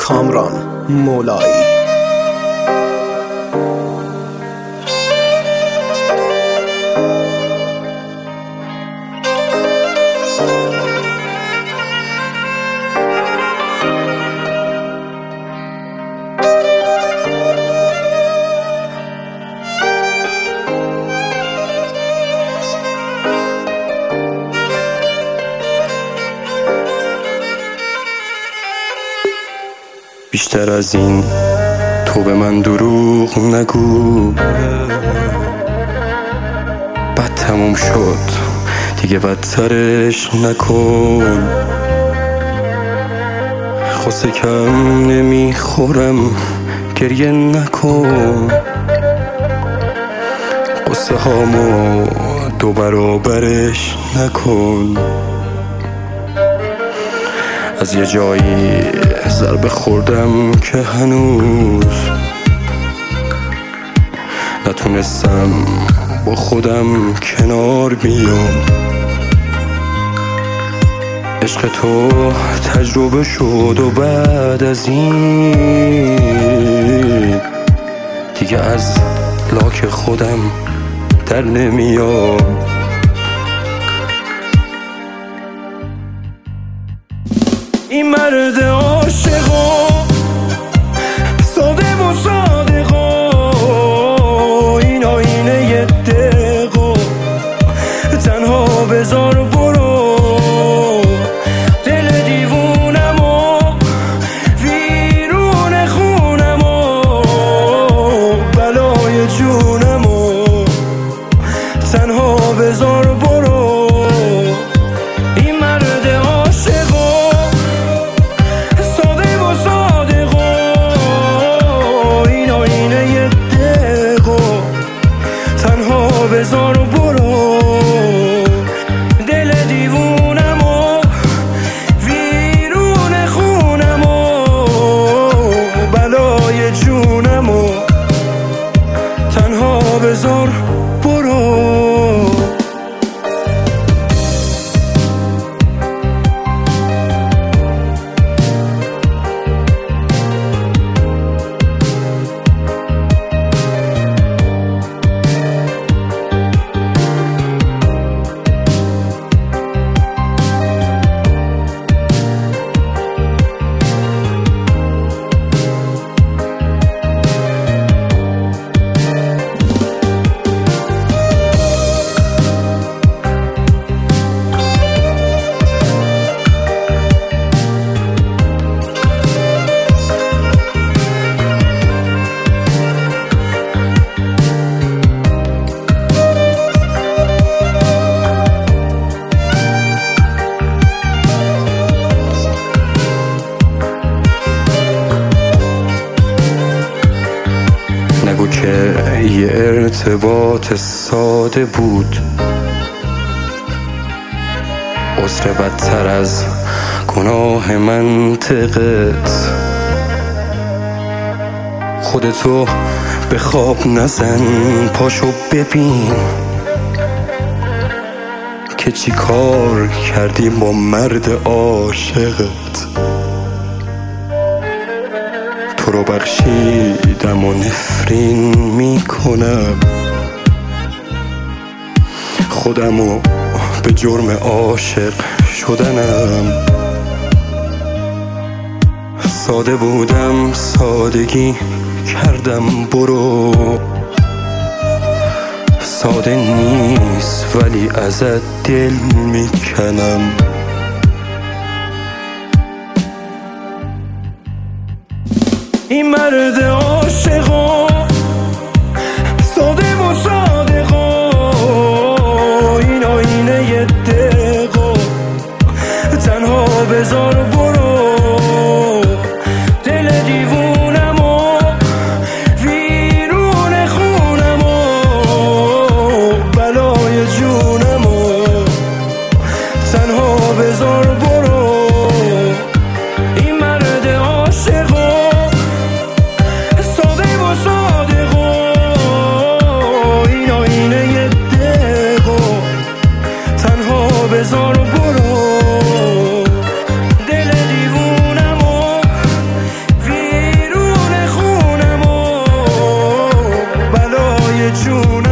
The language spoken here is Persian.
کامران مولایی. بیشتر از این تو به من دروغ نگو، بد تموم شد دیگه بدترش نکن. خسته کم نمیخورم گریه نکن، قصه هامو 2 برابرش نکن. از یه جایی ضربه خوردم که هنوز نتونستم با خودم کنار بیام. عشق تو تجربه شد و بعد از این دیگه از لاک خودم در نمیام. این مرد عاشقا ساده و صادقا، این آینه یه دقا تنها بذار برو. دل دیوونمو ویرون خونمو بلای جونمو تنها بذار برو. این مرد عاشقا بذار برو. دل دیوونمو ویرون خونمو بلای جونمو تنها بذار برو. نگو که یه ارتباط ساده بود، عذر بدتر از گناه منطقت. خودتو به خواب نزن، پاشو ببین که چی کار کردی با مرد عاشقت. تو رو بخشیدم و نفرین میکنم، خودمو به جرم عاشق شدنم. ساده بودم سادگی کردم برو. ساده نیست ولی ازت دل میکنم. این مرد عاشقا ساده و صادقا، این آینه یه دقا تنها بذار برو. دل دیوونمو ویرون خونمو بلای جونمو تنها بذار برو. این مرد عاشقا ساده و جونم